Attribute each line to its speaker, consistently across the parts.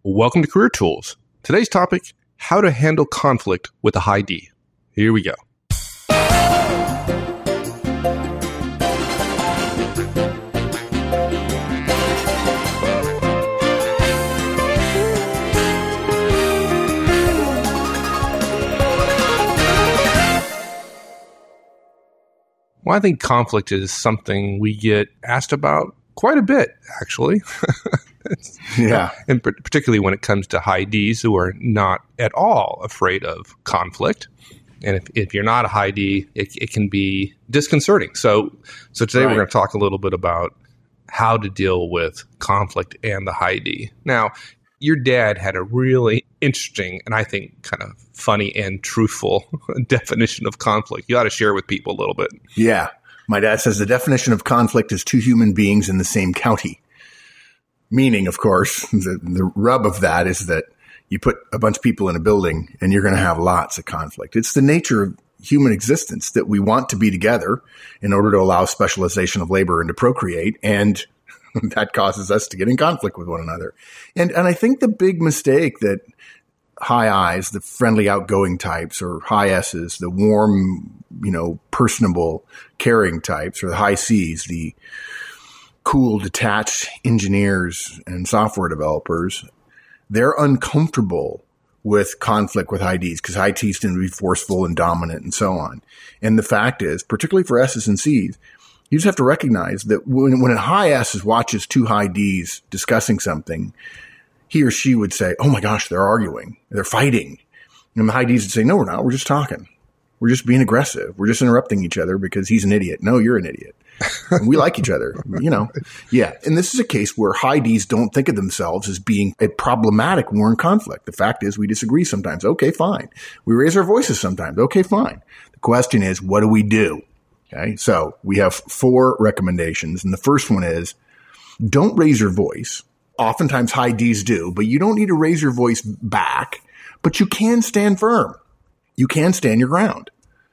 Speaker 1: Welcome to Career Tools. Today's topic, how to handle conflict with a high D. Here we go. Well, I think conflict is something we get asked about quite a bit, actually.
Speaker 2: Yeah.
Speaker 1: And particularly when it comes to high Ds who are not at all afraid of conflict. And if you're not a high D, it can be disconcerting. So today we're going to talk a little bit about how to deal with conflict and the high D. Now, your dad had a really interesting and I think kind of funny and truthful definition of conflict. You ought to share it with people a little bit.
Speaker 2: Yeah. My dad says the definition of conflict is two human beings in the same county. Meaning, of course, the rub of that is that you put a bunch of people in a building and you're going to have lots of conflict. It's the nature of human existence that we want to be together in order to allow specialization of labor and to procreate. And that causes us to get in conflict with one another. And I think the big mistake that high Is, the friendly, outgoing types, or high S's, the warm, personable, caring types, or the high C's, the cool, detached engineers and software developers, they're uncomfortable with conflict with high Ds because high Ts tend to be forceful and dominant and so on. And the fact is, particularly for S's and C's, you just have to recognize that when a high S watches two high Ds discussing something, he or she would say, oh my gosh, they're arguing, they're fighting. And the high Ds would say, no, we're not, we're just talking. We're just being aggressive. We're just interrupting each other because he's an idiot. No, you're an idiot. And we like each other, Yeah. And this is a case where high Ds don't think of themselves as being a problematic war in conflict. The fact is we disagree sometimes. Okay, fine. We raise our voices sometimes. Okay, fine. The question is, what do we do? Okay. So we have 4 recommendations. And the first one is don't raise your voice. Oftentimes high Ds do, but you don't need to raise your voice back, but you can stand firm. You can stand your ground.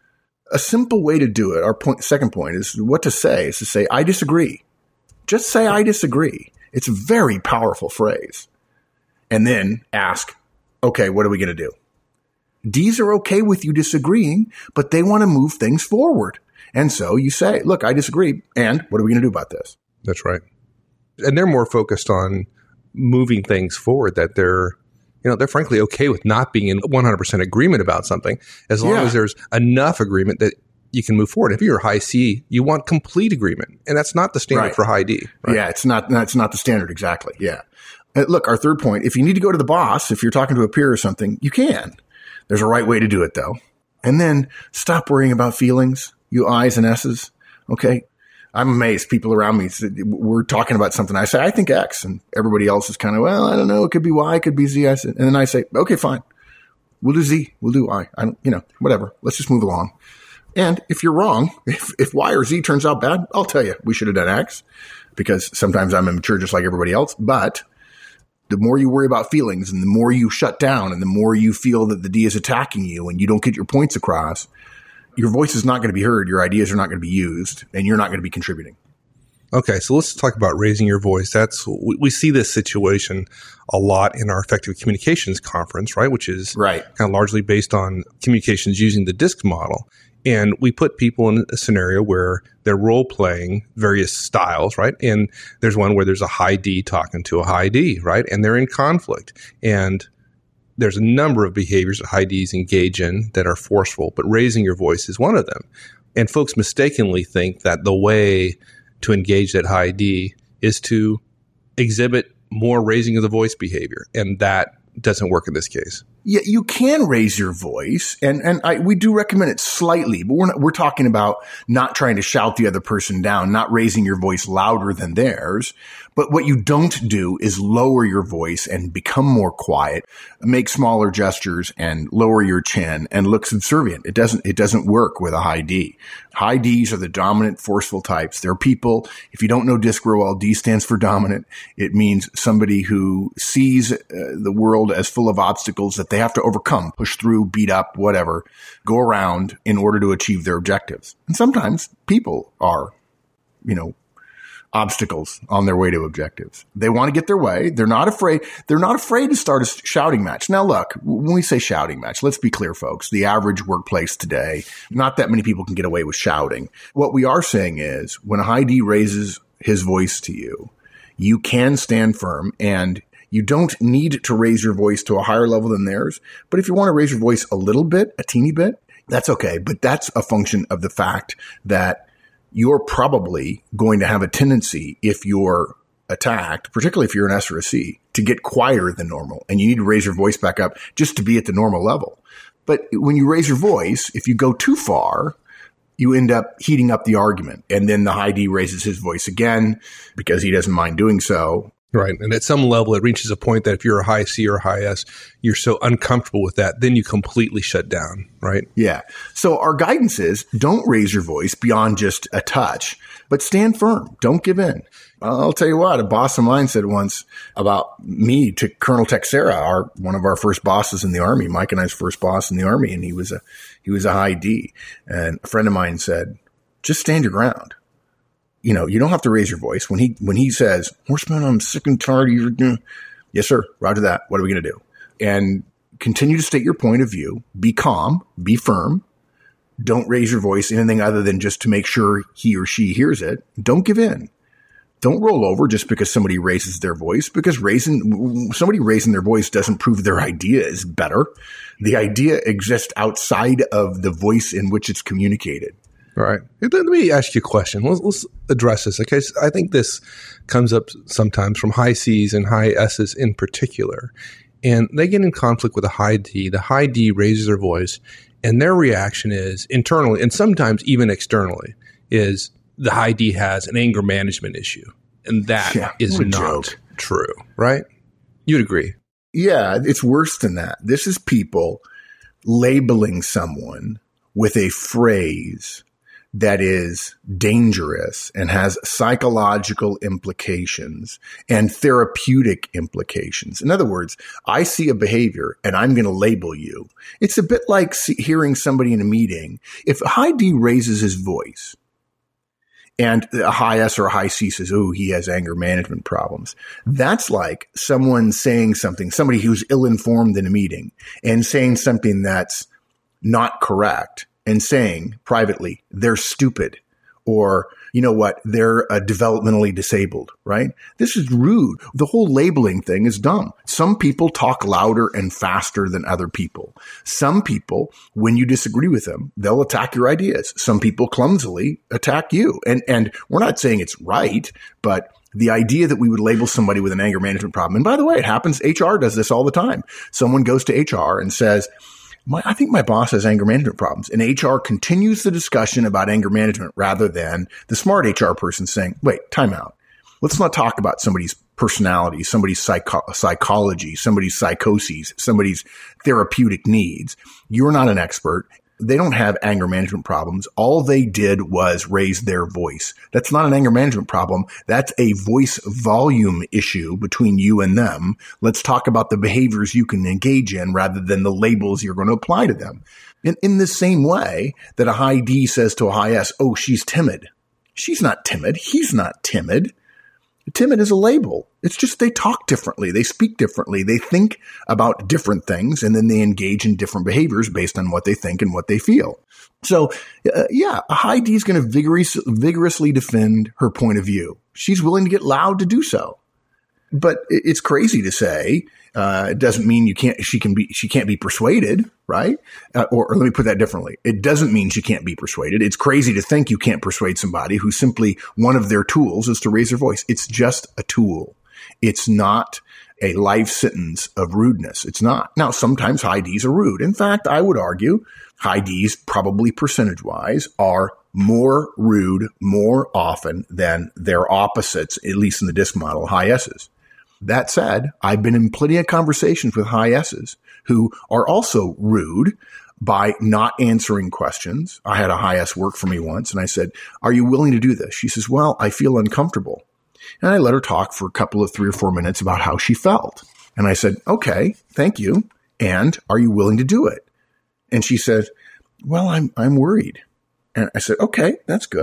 Speaker 2: A simple way to do it, second point, is what to say, is to say, I disagree. Just say, I disagree. It's a very powerful phrase. And then ask, okay, what are we going to do? Ds are okay with you disagreeing, but they want to move things forward. And so you say, look, I disagree. And what are we going to do about this?
Speaker 1: That's right. And they're more focused on moving things forward, that they're frankly okay with not being in 100% agreement about something, as long as there's enough agreement that you can move forward. If you're a high C, you want complete agreement, and that's not the standard for high D. Right?
Speaker 2: Yeah, it's not the standard exactly. Yeah. Look, our third point, if you need to go to the boss, if you're talking to a peer or something, you can. There's a right way to do it, though. And then stop worrying about feelings, you I's and S's. Okay. I'm amazed. People around me, we're talking about something. I say, I think X. And everybody else is kind of, well, I don't know. It could be Y. It could be Z. And then I say, okay, fine. We'll do Z. We'll do Y. Whatever. Let's just move along. And if you're wrong, if Y or Z turns out bad, I'll tell you, we should have done X, because sometimes I'm immature just like everybody else. But the more you worry about feelings and the more you shut down and the more you feel that the D is attacking you and you don't get your points across, your voice is not going to be heard, your ideas are not going to be used, and you're not going to be contributing.
Speaker 1: Okay, so let's talk about raising your voice. We see this situation a lot in our effective communications conference, right? Which is kind of largely based on communications using the DISC model. And we put people in a scenario where they're role-playing various styles, right? And there's one where there's a high D talking to a high D, right? And they're in conflict. And there's a number of behaviors that high Ds engage in that are forceful, but raising your voice is one of them. And folks mistakenly think that the way to engage that high D is to exhibit more raising of the voice behavior. And that doesn't work in this case.
Speaker 2: Yeah, you can raise your voice, and we do recommend it slightly, but we're talking about not trying to shout the other person down, not raising your voice louder than theirs. But what you don't do is lower your voice and become more quiet, make smaller gestures and lower your chin and look subservient. It doesn't work with a high D. High Ds are the dominant, forceful types. They're people. If you don't know DISC real well, D stands for dominant. It means somebody who sees the world as full of obstacles that they have to overcome, push through, beat up, whatever, go around in order to achieve their objectives. And sometimes people are, obstacles on their way to objectives. They want to get their way. They're not afraid. They're not afraid to start a shouting match. Now, look, when we say shouting match, let's be clear, folks. The average workplace today, not that many people can get away with shouting. What we are saying is when a high D raises his voice to you, you can stand firm, and you don't need to raise your voice to a higher level than theirs. But if you want to raise your voice a little bit, a teeny bit, that's okay. But that's a function of the fact that you're probably going to have a tendency, if you're attacked, particularly if you're an S or a C, to get quieter than normal. And you need to raise your voice back up just to be at the normal level. But when you raise your voice, if you go too far, you end up heating up the argument. And then the high D raises his voice again because he doesn't mind doing so.
Speaker 1: Right. And at some level, it reaches a point that if you're a high C or a high S, you're so uncomfortable with that, then you completely shut down, right?
Speaker 2: Yeah. So our guidance is don't raise your voice beyond just a touch, but stand firm. Don't give in. I'll tell you what, a boss of mine said once about me to Colonel Texera, one of our first bosses in the Army, Mike and I's first boss in the Army, and he was a high D. And a friend of mine said, just stand your ground. You know, you don't have to raise your voice. When he says, Horseman, I'm sick and tired of you. Yes, sir. Roger that. What are we going to do? And continue to state your point of view. Be calm. Be firm. Don't raise your voice anything other than just to make sure he or she hears it. Don't give in. Don't roll over just because somebody raises their voice, because somebody raising their voice doesn't prove their idea is better. The idea exists outside of the voice in which it's communicated.
Speaker 1: All right. Let me ask you a question. Let's address this. Okay. I think this comes up sometimes from high C's and high S's in particular. And they get in conflict with a high D. The high D raises their voice, and their reaction is internally, and sometimes even externally, is the high D has an anger management issue. And that is not true, right? You'd agree.
Speaker 2: Yeah, it's worse than that. This is people labeling someone with a phrase that is dangerous and has psychological implications and therapeutic implications. In other words, I see a behavior and I'm going to label you. It's a bit like hearing somebody in a meeting. If a high D raises his voice and a high S or a high C says, oh, he has anger management problems, that's like someone saying something, somebody who's ill-informed in a meeting and saying something that's not correct, and saying privately, they're stupid, or, you know what, they're developmentally disabled, right? This is rude. The whole labeling thing is dumb. Some people talk louder and faster than other people. Some people, when you disagree with them, they'll attack your ideas. Some people clumsily attack you. And we're not saying it's right, but the idea that we would label somebody with an anger management problem, and by the way, it happens, HR does this all the time. Someone goes to HR and says, I think my boss has anger management problems. And HR continues the discussion about anger management rather than the smart HR person saying, wait, time out. Let's not talk about somebody's personality, somebody's psychology, somebody's psychoses, somebody's therapeutic needs. You're not an expert. They don't have anger management problems. All they did was raise their voice. That's not an anger management problem. That's a voice volume issue between you and them. Let's talk about the behaviors you can engage in rather than the labels you're going to apply to them. In the same way that a high D says to a high S, oh, she's timid. She's not timid. He's not timid. Timid is a label. It's just they talk differently. They speak differently. They think about different things, and then they engage in different behaviors based on what they think and what they feel. So, a high D is going to vigorously defend her point of view. She's willing to get loud to do so. But it's crazy to say it doesn't mean she can't be persuaded, right? Or let me put that differently. It doesn't mean she can't be persuaded. It's crazy to think you can't persuade somebody who simply one of their tools is to raise their voice. It's just a tool. It's not a life sentence of rudeness. It's not. Now, sometimes high Ds are rude. In fact, I would argue high Ds, probably percentage-wise, are more rude more often than their opposites, at least in the DISC model, high S's. That said, I've been in plenty of conversations with high S's who are also rude by not answering questions. I had a high S work for me once, and I said, are you willing to do this? She says, well, I feel uncomfortable. And I let her talk for a couple of 3 or 4 minutes about how she felt. And I said, okay, thank you. And are you willing to do it? And she said, well, I'm worried. And I said, okay, that's good.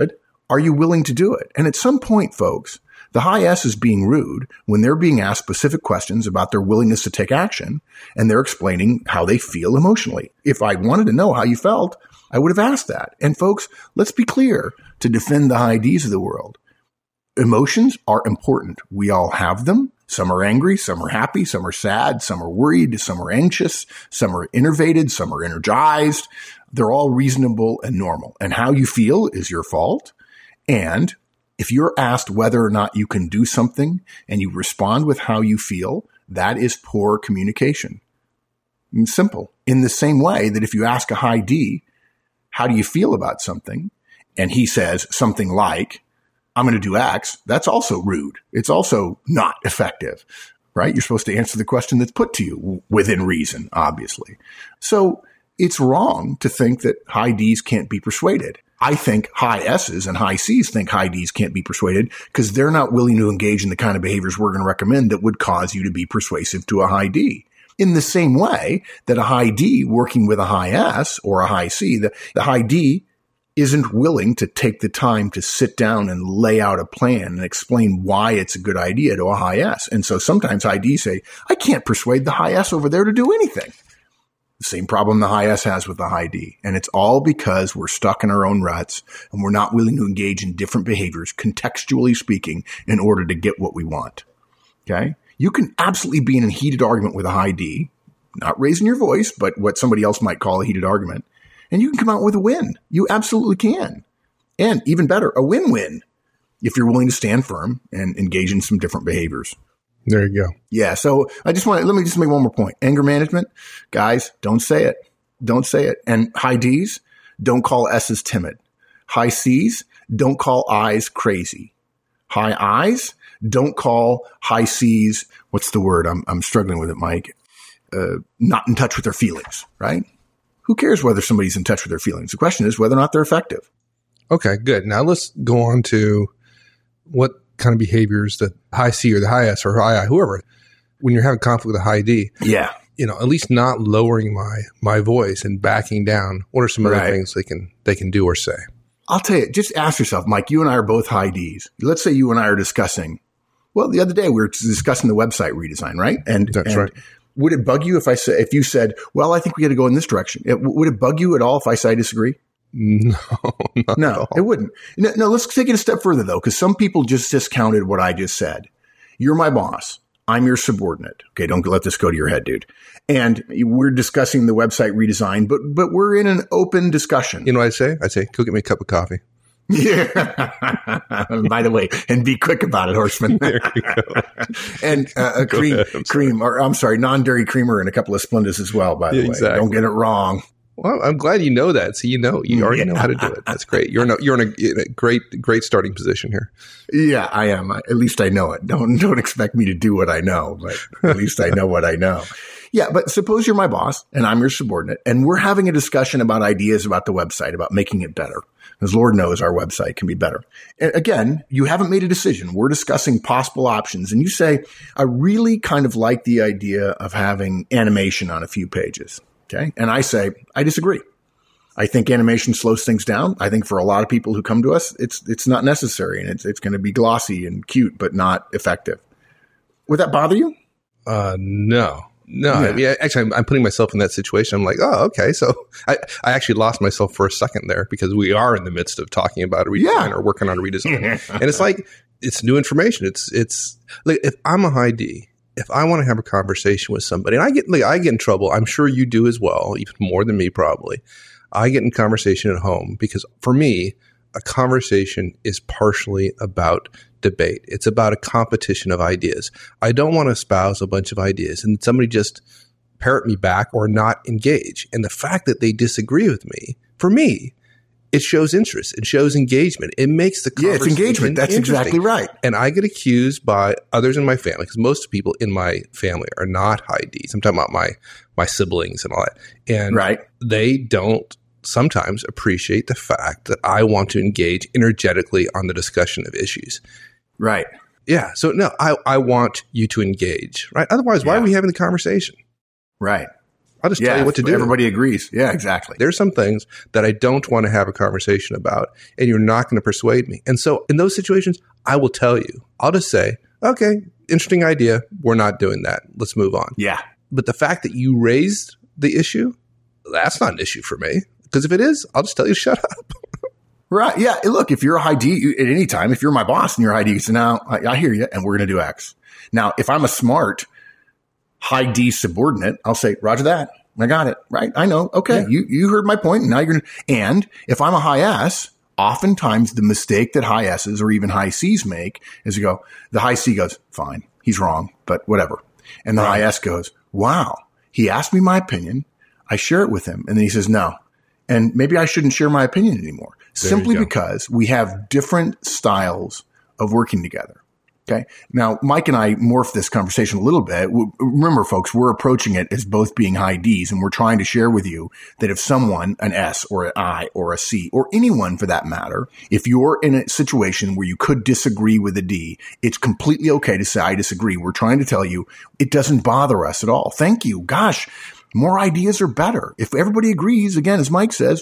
Speaker 2: Are you willing to do it? And at some point, folks, the high S is being rude when they're being asked specific questions about their willingness to take action, and they're explaining how they feel emotionally. If I wanted to know how you felt, I would have asked that. And folks, let's be clear to defend the high Ds of the world. Emotions are important. We all have them. Some are angry, some are happy, some are sad, some are worried, some are anxious, some are innervated, some are energized. They're all reasonable and normal. And how you feel is your fault. And if you're asked whether or not you can do something and you respond with how you feel, that is poor communication. It's simple. In the same way that if you ask a high D, how do you feel about something? And he says something like, I'm going to do X, that's also rude. It's also not effective, right? You're supposed to answer the question that's put to you within reason, obviously. So it's wrong to think that high Ds can't be persuaded. I think high S's and high C's think high Ds can't be persuaded because they're not willing to engage in the kind of behaviors we're going to recommend that would cause you to be persuasive to a high D. In the same way that a high D working with a high S or a high C, the high D isn't willing to take the time to sit down and lay out a plan and explain why it's a good idea to a high S. And so sometimes high Ds say, I can't persuade the high S over there to do anything. The same problem the high S has with the high D. And it's all because we're stuck in our own ruts and we're not willing to engage in different behaviors, contextually speaking, in order to get what we want. Okay? You can absolutely be in a heated argument with a high D, not raising your voice, but what somebody else might call a heated argument. And you can come out with a win. You absolutely can. And even better, a win-win if you're willing to stand firm and engage in some different behaviors.
Speaker 1: There you go.
Speaker 2: Yeah. So let me just make one more point. Anger management, guys, don't say it. Don't say it. And high Ds, don't call S's timid. High C's, don't call I's crazy. High I's, don't call high C's, what's the word? I'm struggling with it, Mike. Not in touch with their feelings, right? Who cares whether somebody's in touch with their feelings? The question is whether or not they're effective.
Speaker 1: Okay, good. Now let's go on to what kind of behaviors the high C or the high S or high I, whoever, when you're having conflict with a high D.
Speaker 2: Yeah.
Speaker 1: At least not lowering my voice and backing down. What are some other things they can do or say?
Speaker 2: I'll tell you, just ask yourself, Mike, you and I are both high Ds. Let's say you and I are discussing, well, the other day we were discussing the website redesign, right?
Speaker 1: That's right.
Speaker 2: Would it bug you if you said, well, I think we got to go in this direction? Would it bug you at all if I say I disagree?
Speaker 1: No, not at all.
Speaker 2: It wouldn't. No, let's take it a step further though, because some people just discounted what I just said. You're my boss. I'm your subordinate. Okay. Don't let this go to your head, dude. And we're discussing the website redesign, but we're in an open discussion.
Speaker 1: You know what I say? I say, go get me a cup of coffee.
Speaker 2: Yeah. By the way, and be quick about it, Horstman.
Speaker 1: There you go.
Speaker 2: And a non-dairy creamer and a couple of Splendas as well, by the way.
Speaker 1: Exactly.
Speaker 2: Don't get it wrong.
Speaker 1: Well, I'm glad you know that. So you already know how to do it. That's great. You're in a great starting position here.
Speaker 2: Yeah, I am. At least I know it. Don't expect me to do what I know, but at least I know what I know. Yeah, but suppose you're my boss and I'm your subordinate and we're having a discussion about ideas about the website, about making it better. Because Lord knows our website can be better. And again, you haven't made a decision. We're discussing possible options. And you say, I really kind of like the idea of having animation on a few pages. Okay. And I say, I disagree. I think animation slows things down. I think for a lot of people who come to us, it's not necessary and it's going to be glossy and cute, but not effective. Would that bother you?
Speaker 1: No. No,
Speaker 2: Yeah.
Speaker 1: I mean, actually, I'm putting myself in that situation. I'm like, oh, okay. So I actually lost myself for a second there because we are in the midst of talking about a redesign or working on a redesign. And it's like, it's new information. It's like, if I'm a high D, if I want to have a conversation with somebody, and I get in trouble, I'm sure you do as well, even more than me probably. I get in conversation at home because for me, a conversation is partially about debate. It's about a competition of ideas. I don't want to espouse a bunch of ideas and somebody just parrot me back or not engage. And the fact that they disagree with me, for me, it shows interest. It shows engagement. It makes the conversation
Speaker 2: it's engagement. That's exactly right.
Speaker 1: And I get accused by others in my family, because most people in my family are not high Ds. I'm talking about my siblings and all that. And they don't sometimes appreciate the fact that I want to engage energetically on the discussion of issues.
Speaker 2: Right.
Speaker 1: Yeah. So no, I want you to engage, right? Otherwise, why are we having the conversation?
Speaker 2: Right.
Speaker 1: I'll just tell you what to do.
Speaker 2: Everybody agrees. Yeah, exactly.
Speaker 1: There's some things that I don't want to have a conversation about, and you're not going to persuade me. And so in those situations, I will tell you. I'll just say, okay, interesting idea. We're not doing that. Let's move on.
Speaker 2: Yeah.
Speaker 1: But the fact that you raised the issue, that's not an issue for me. Because if it is, I'll just tell you to shut up.
Speaker 2: Right. Yeah. Look, if you're a high D at any time, if you're my boss and you're a high D, you say, no, I hear you, and we're going to do X. Now, if I'm a smart high D subordinate, I'll say, roger that. I got it. Right. I know. Okay. Yeah. You heard my point. And now you're going to, and if I'm a high S, oftentimes the mistake that high S's or even high C's make is you go, the high C goes, fine, he's wrong, but whatever. And the high S goes, wow, he asked me my opinion. I share it with him. And then he says, no. And maybe I shouldn't share my opinion anymore. Simply because we have different styles of working together. Okay. Now, Mike and I morphed this conversation a little bit. Remember, folks, we're approaching it as both being high Ds, and we're trying to share with you that if someone, an S or an I or a C or anyone for that matter, if you're in a situation where you could disagree with a D, it's completely okay to say, I disagree. We're trying to tell you it doesn't bother us at all. Thank you. Gosh, more ideas are better. If everybody agrees, again, as Mike says,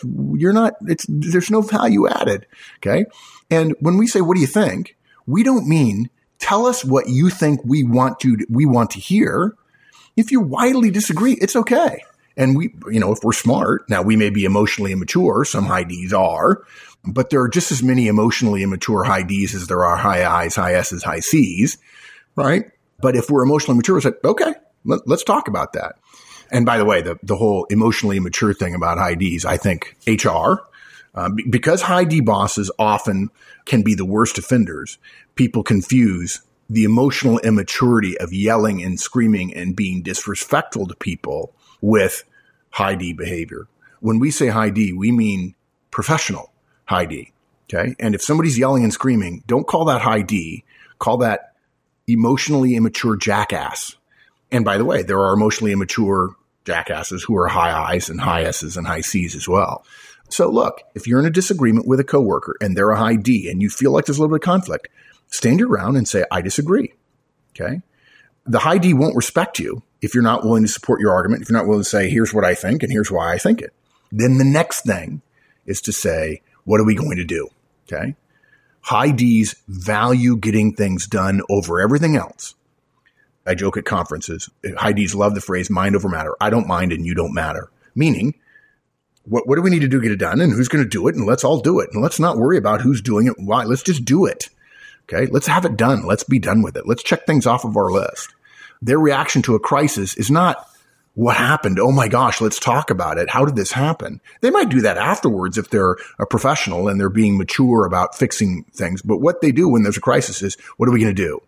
Speaker 2: there's no value added. Okay. And when we say, what do you think? We don't mean, tell us what you think we want to hear. If you widely disagree, it's okay. And if we're smart, now we may be emotionally immature. Some high Ds are, but there are just as many emotionally immature high Ds as there are high Is, high S's, high C's, right? But if we're emotionally mature, it's like, okay, let's talk about that. And by the way, the whole emotionally immature thing about high Ds, I think HR, because high D bosses often can be the worst offenders, people confuse the emotional immaturity of yelling and screaming and being disrespectful to people with high D behavior. When we say high D, we mean professional high D. Okay. And if somebody's yelling and screaming, don't call that high D, call that emotionally immature jackass. And by the way, there are emotionally immature jackasses who are high I's and high S's and high C's as well. So look, if you're in a disagreement with a coworker and they're a high D and you feel like there's a little bit of conflict, stand your ground and say, I disagree. Okay. The high D won't respect you if you're not willing to support your argument, if you're not willing to say, here's what I think and here's why I think it. Then the next thing is to say, what are we going to do? Okay. High Ds value getting things done over everything else. I joke at conferences. High Ds love the phrase mind over matter. I don't mind and you don't matter. Meaning, what do we need to do to get it done and who's going to do it? And let's all do it. And let's not worry about who's doing it. Why? Let's just do it. Okay. Let's have it done. Let's be done with it. Let's check things off of our list. Their reaction to a crisis is not what happened. Oh my gosh, let's talk about it. How did this happen? They might do that afterwards if they're a professional and they're being mature about fixing things. But what they do when there's a crisis is, what are we going to do?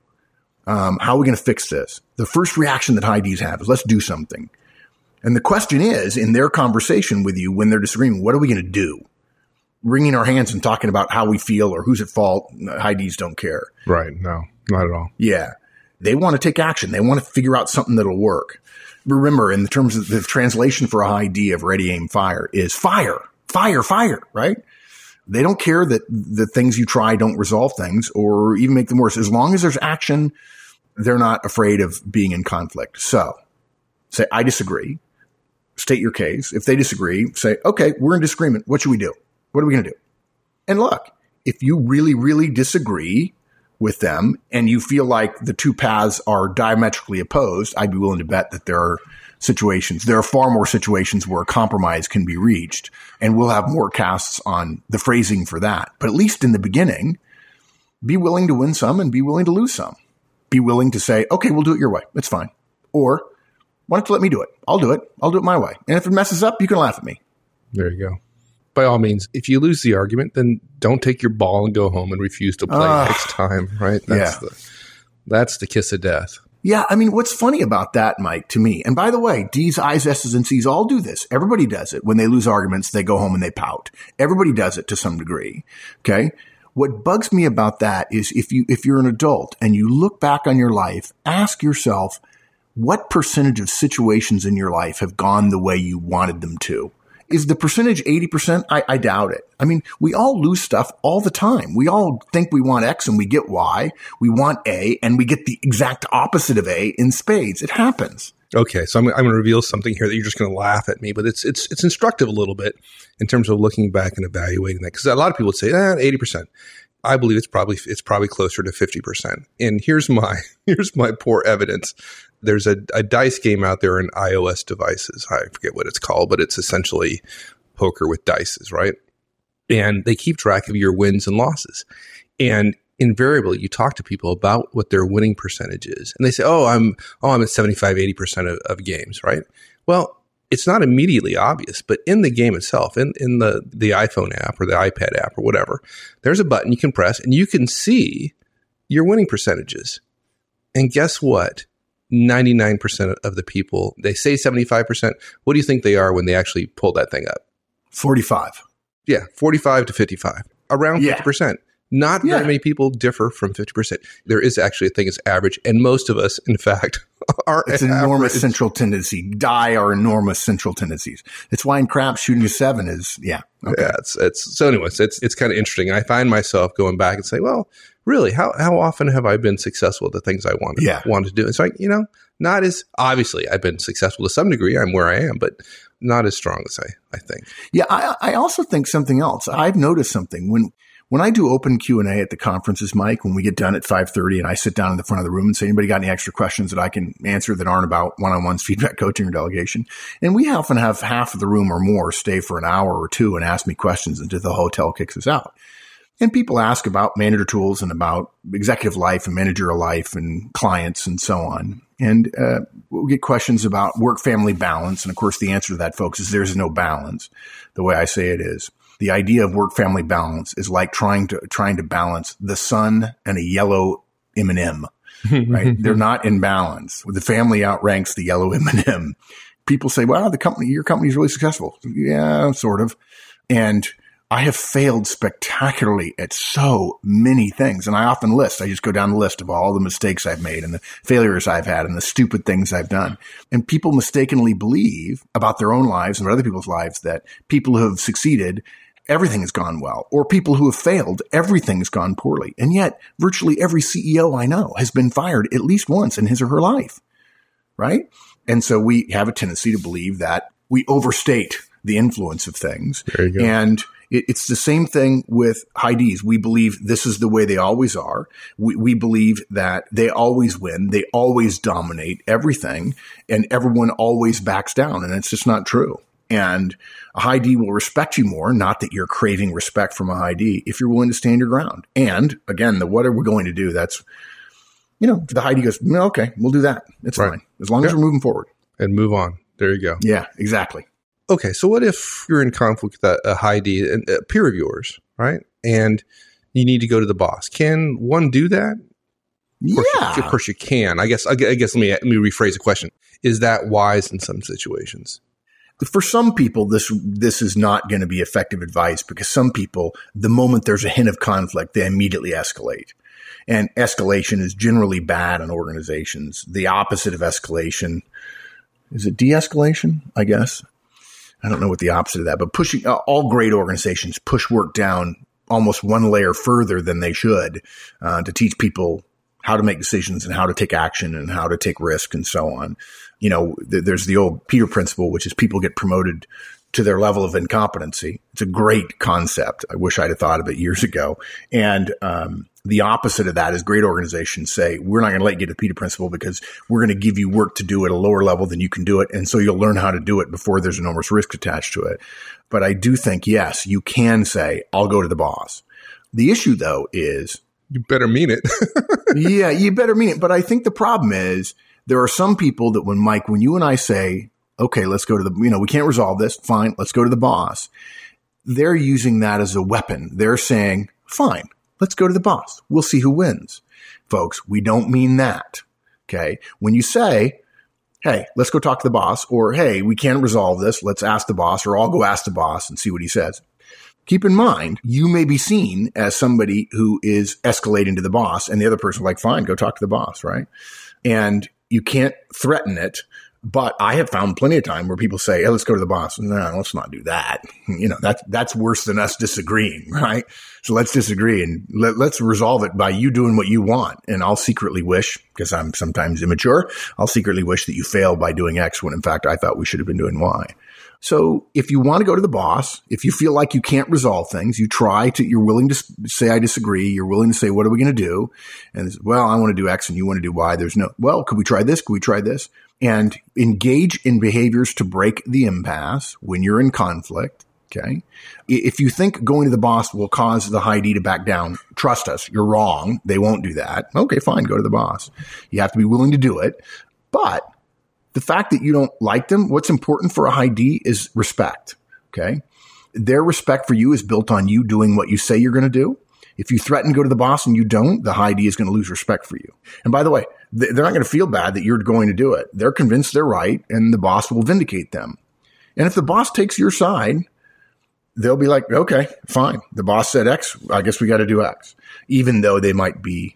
Speaker 2: How are we going to fix this? The first reaction that high Ds have is let's do something. And the question is, in their conversation with you, when they're disagreeing, what are we going to do? Wringing our hands and talking about how we feel or who's at fault, high Ds don't care.
Speaker 1: Right. No, not at all.
Speaker 2: Yeah. They want to take action. They want to figure out something that'll work. Remember, in the terms of the translation for a high D of ready, aim, fire is fire, fire, fire, right? They don't care that the things you try don't resolve things or even make them worse. As long as there's action, they're not afraid of being in conflict. So say, I disagree. State your case. If they disagree, say, okay, we're in disagreement. What should we do? What are we going to do? And look, if you really, really disagree with them and you feel like the two paths are diametrically opposed, I'd be willing to bet that there are far more situations where a compromise can be reached. And we'll have more casts on the phrasing for that. But at least in the beginning, be willing to win some and be willing to lose some. Be willing to say, okay, we'll do it your way. It's fine. Or why don't you let me do it? I'll do it. I'll do it my way. And if it messes up, you can laugh at me.
Speaker 1: There you go. By all means, if you lose the argument, then don't take your ball and go home and refuse to play next time, right? That's the kiss of death.
Speaker 2: Yeah, I mean, what's funny about that, Mike, to me, and by the way, D's, I's, S's, and C's all do this. Everybody does it. When they lose arguments, they go home and they pout. Everybody does it to some degree, okay? What bugs me about that is if you're an adult and you look back on your life, ask yourself, what percentage of situations in your life have gone the way you wanted them to? Is the percentage 80%? I doubt it. I mean, we all lose stuff all the time. We all think we want X and we get Y. We want A and we get the exact opposite of A in spades. It happens.
Speaker 1: Okay, so I'm going to reveal something here that you're just going to laugh at me, but it's instructive a little bit in terms of looking back and evaluating that, because a lot of people would say 80%. I believe it's probably closer to 50%. And here's my poor evidence. There's a dice game out there in iOS devices. I forget what it's called, but it's essentially poker with dices, right? And they keep track of your wins and losses. And invariably, you talk to people about what their winning percentage is, and they say, I'm at 75, 80% of games, right? Well, it's not immediately obvious, but in the game itself, in the iPhone app or the iPad app or whatever, there's a button you can press and you can see your winning percentages. And guess what? 99% of the people, they say 75%. What do you think they are when they actually pull that thing up?
Speaker 2: 45.
Speaker 1: Yeah, 45 to 55, around 50%. Not very many people differ from 50%. There is actually a thing as average, and most of us, in fact, are
Speaker 2: It's an enormous central tendency. Die are enormous central tendencies. It's why in craps shooting a 7 is, okay.
Speaker 1: Yeah, so anyways, it's kind of interesting. I find myself going back and say, well, really, how often have I been successful at the things I wanted to do? It's like, not as, obviously, I've been successful to some degree. I'm where I am, but not as strong as I think.
Speaker 2: Yeah, I also think something else. I've noticed something. When I do open Q&A at the conferences, Mike, when we get done at 5:30 and I sit down in the front of the room and say, anybody got any extra questions that I can answer that aren't about one-on-ones, feedback, coaching, or delegation? And we often have half of the room or more stay for an hour or two and ask me questions until the hotel kicks us out. And people ask about manager tools and about executive life and managerial life and clients and so on. And we'll get questions about work-family balance. And of course, the answer to that, folks, is there's no balance. The way I say it is, the idea of work-family balance is like trying to balance the sun and a yellow M&M, right? They're not in balance. The family outranks the yellow M&M. People say, well, your company is really successful. Yeah, sort of. And I have failed spectacularly at so many things. And I often I just go down the list of all the mistakes I've made and the failures I've had and the stupid things I've done. And people mistakenly believe about their own lives and other people's lives that people who have succeeded, everything has gone well, or people who have failed, everything's gone poorly. And yet virtually every CEO I know has been fired at least once in his or her life, right? And so we have a tendency to believe that we overstate the influence of things.
Speaker 1: There you go.
Speaker 2: And it's the same thing with high Ds. We believe this is the way they always are. We believe that they always win. They always dominate everything, and everyone always backs down. And it's just not true. And a high D will respect you more, not that you're craving respect from a high D, if you're willing to stand your ground. And again, what are we going to do? That's, the high D goes, okay, we'll do that. It's fine. As long as we're moving forward.
Speaker 1: And move on. There you go.
Speaker 2: Yeah, exactly.
Speaker 1: Okay, so what if you're in conflict with a high D, a peer of yours, right? And you need to go to the boss. Can one do that? Of course you can. I guess let me rephrase the question. Is that wise in some situations?
Speaker 2: For some people, this is not going to be effective advice, because some people, the moment there's a hint of conflict, they immediately escalate. And escalation is generally bad in organizations. The opposite of escalation, is it de-escalation, I guess? I don't know what the opposite of that, but pushing, all great organizations push work down almost one layer further than they should, to teach people how to make decisions and how to take action and how to take risk and so on. There's the old Peter principle, which is people get promoted to their level of incompetency. It's a great concept. I wish I'd have thought of it years ago. And the opposite of that is great organizations say, we're not going to let you get to the Peter principle because we're going to give you work to do at a lower level than you can do it. And so you'll learn how to do it before there's enormous risk attached to it. But I do think, yes, you can say, I'll go to the boss. The issue, though, is
Speaker 1: you better mean it.
Speaker 2: Yeah, you better mean it. But I think the problem is there are some people that when you and I say, okay, let's go to we can't resolve this. Fine. Let's go to the boss. They're using that as a weapon. They're saying, fine, let's go to the boss. We'll see who wins. Folks, we don't mean that. Okay. When you say, hey, let's go talk to the boss, or hey, we can't resolve this. Let's ask the boss, or I'll go ask the boss and see what he says. Keep in mind, you may be seen as somebody who is escalating to the boss, and the other person like, fine, go talk to the boss, right? And you can't threaten it, But I have found plenty of time where people say, hey, let's go to the boss. No, let's not do that. That's worse than us disagreeing, right? So let's disagree and let's resolve it by you doing what you want. And I'll secretly wish, because I'm sometimes immature, I'll secretly wish that you failed by doing X when in fact I thought we should have been doing Y. So if you want to go to the boss, if you feel like you can't resolve things, you're willing to say, I disagree. You're willing to say, what are we going to do? And well, I want to do X and you want to do Y. Could we try this? Could we try this? And engage in behaviors to break the impasse when you're in conflict. Okay. If you think going to the boss will cause the high D to back down, trust us, you're wrong. They won't do that. Okay, fine. Go to the boss. You have to be willing to do it. But the fact that you don't like them, what's important for a high D is respect. Okay. Their respect for you is built on you doing what you say you're going to do. If you threaten to go to the boss and you don't, the high D is going to lose respect for you. And by the way, they're not going to feel bad that you're going to do it. They're convinced they're right and the boss will vindicate them. And if the boss takes your side, they'll be like, okay, fine. The boss said X. I guess we got to do X, even though they might be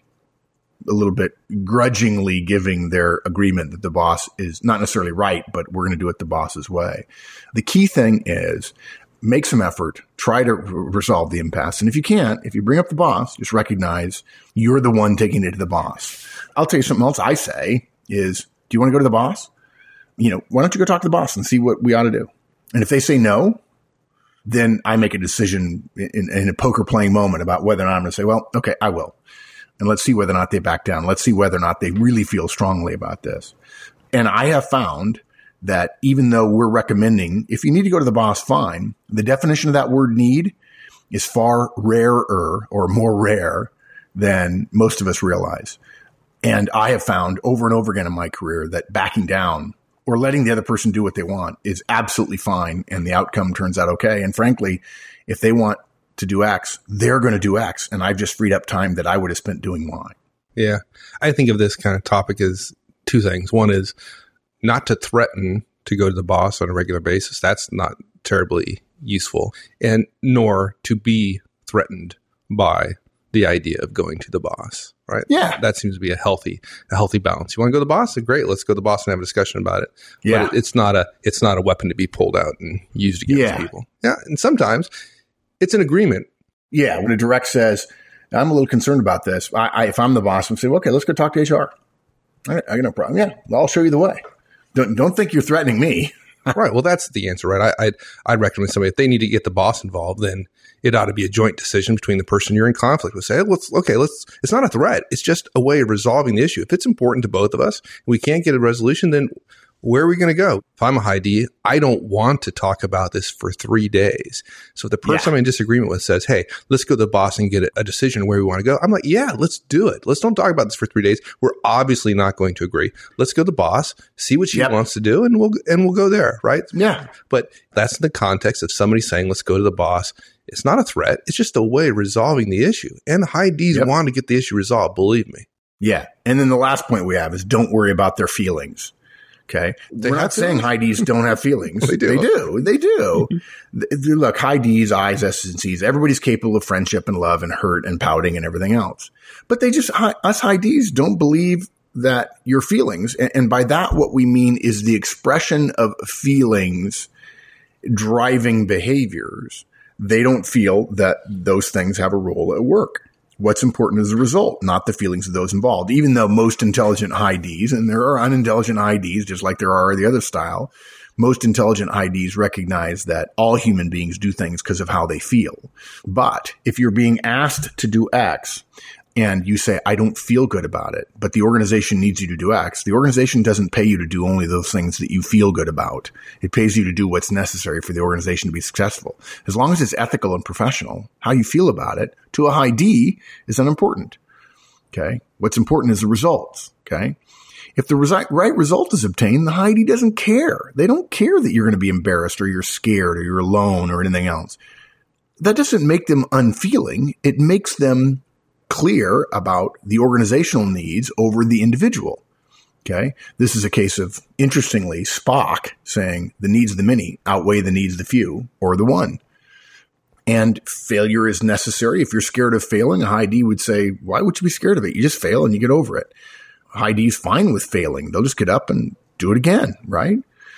Speaker 2: a little bit grudgingly giving their agreement that the boss is not necessarily right, but we're going to do it the boss's way. The key thing is make some effort, try to resolve the impasse. And if you can't, if you bring up the boss, just recognize you're the one taking it to the boss. I'll tell you something else I say is, do you want to go to the boss? Why don't you go talk to the boss and see what we ought to do? And if they say no, then I make a decision in a poker playing moment about whether or not I'm going to say, well, okay, I will. And let's see whether or not they back down. Let's see whether or not they really feel strongly about this. And I have found that even though we're recommending, if you need to go to the boss, fine. The definition of that word need is far rarer or more rare than most of us realize. And I have found over and over again in my career that backing down or letting the other person do what they want is absolutely fine. And the outcome turns out okay. And frankly, if they want to do X, they're going to do X. And I've just freed up time that I would have spent doing Y.
Speaker 1: Yeah. I think of this kind of topic as two things. One is not to threaten to go to the boss on a regular basis. That's not terribly useful. And nor to be threatened by the idea of going to the boss, right?
Speaker 2: Yeah.
Speaker 1: That seems to be a healthy balance. You want to go to the boss? Great. Let's go to the boss and have a discussion about it.
Speaker 2: Yeah.
Speaker 1: But it's not a weapon to be pulled out and used against people. Yeah. And sometimes it's an agreement.
Speaker 2: Yeah. When a direct says, I'm a little concerned about this. If I'm the boss, I'm saying, okay, let's go talk to HR. I got no problem. Yeah. I'll show you the way. Don't think you're threatening me.
Speaker 1: Right. Well, that's the answer, right? I'd recommend somebody, if they need to get the boss involved, then it ought to be a joint decision between the person you're in conflict with. Say, it's not a threat. It's just a way of resolving the issue. If it's important to both of us, and we can't get a resolution, then where are we going to go? If I'm a high D, I don't want to talk about this for 3 days. So if the person I'm in disagreement with says, hey, let's go to the boss and get a decision where we want to go, I'm like, yeah, let's do it. Let's don't talk about this for 3 days. We're obviously not going to agree. Let's go to the boss, see what she wants to do, and we'll go there, right?
Speaker 2: Yeah.
Speaker 1: But that's in the context of somebody saying, let's go to the boss. It's not a threat. It's just a way of resolving the issue. And high Ds want to get the issue resolved, believe me.
Speaker 2: Yeah. And then the last point we have is don't worry about their feelings. Okay. We're not saying high Ds don't have feelings. They do. Look, high Ds, I's, S's, and C's. Everybody's capable of friendship and love and hurt and pouting and everything else. But us high Ds don't believe that your feelings, and by that what we mean is the expression of feelings driving behaviors. They don't feel that those things have a role at work. What's important is the result, not the feelings of those involved. Even though most intelligent high Ds, and there are unintelligent high Ds, just like there are the other style, most intelligent high Ds recognize that all human beings do things because of how they feel. But if you're being asked to do X and you say, I don't feel good about it, but the organization needs you to do X, the organization doesn't pay you to do only those things that you feel good about. It pays you to do what's necessary for the organization to be successful. As long as it's ethical and professional, how you feel about it to a high D is unimportant. Okay. What's important is the results. Okay. If the right result is obtained, the high D doesn't care. They don't care that you're going to be embarrassed or you're scared or you're alone or anything else. That doesn't make them unfeeling. It makes them clear about the organizational needs over the individual. Okay. This is a case of, interestingly, Spock saying the needs of the many outweigh the needs of the few or the one. And failure is necessary. If you're scared of failing, a high D would say, why would you be scared of it? You just fail and you get over it. High D is fine with failing. They'll just get up and do it again, right?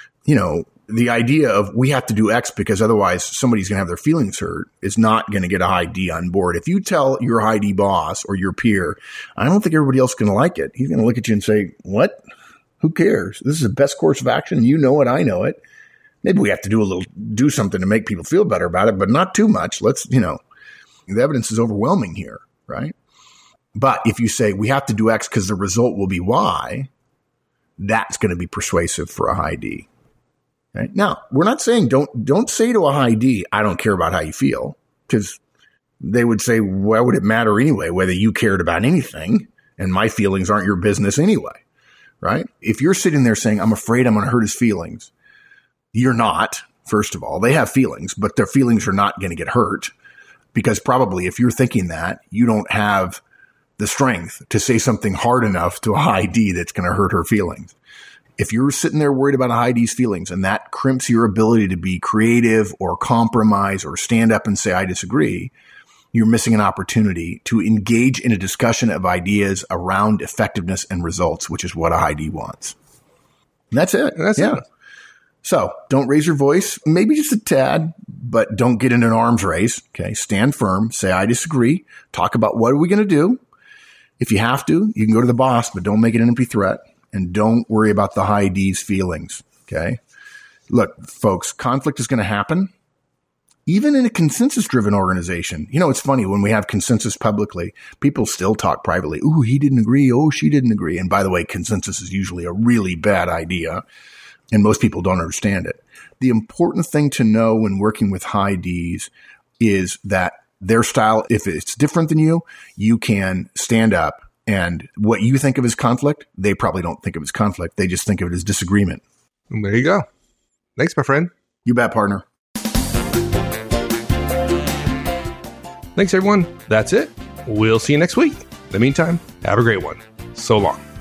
Speaker 2: The idea of we have to do X because otherwise somebody's going to have their feelings hurt is not going to get a high D on board. If you tell your high D boss or your peer, I don't think everybody else is going to like it. He's going to look at you and say, what? Who cares? This is the best course of action. You know it. I know it. Maybe we have to do something to make people feel better about it, but not too much. The evidence is overwhelming here, right? But if you say we have to do X because the result will be Y, that's going to be persuasive for a high D. Okay? Now, we're not saying don't say to a high D, I don't care about how you feel, because they would say, why would it matter anyway, whether you cared about anything, and my feelings aren't your business anyway, right? If you're sitting there saying, I'm afraid I'm going to hurt his feelings, you're not, first of all. They have feelings, but their feelings are not going to get hurt, because probably if you're thinking that, you don't have the strength to say something hard enough to a high D that's going to hurt her feelings. If you're sitting there worried about a high D's feelings and that crimps your ability to be creative or compromise or stand up and say, I disagree, you're missing an opportunity to engage in a discussion of ideas around effectiveness and results, which is what a high D wants. And that's it.
Speaker 1: That's it.
Speaker 2: So don't raise your voice, maybe just a tad, but don't get in an arms race. Okay. Stand firm, say, I disagree, talk about what are we going to do. If you have to, you can go to the boss, but don't make it an empty threat. And don't worry about the high D's feelings, okay? Look, folks, conflict is going to happen, even in a consensus-driven organization. It's funny, when we have consensus publicly, people still talk privately. Ooh, he didn't agree. Oh, she didn't agree. And by the way, consensus is usually a really bad idea, and most people don't understand it. The important thing to know when working with high D's is that their style, if it's different than you can stand up. And what you think of as conflict, they probably don't think of as conflict. They just think of it as disagreement.
Speaker 1: And there you go. Thanks, my friend.
Speaker 2: You bet, partner.
Speaker 1: Thanks, everyone. That's it. We'll see you next week. In the meantime, have a great one. So long.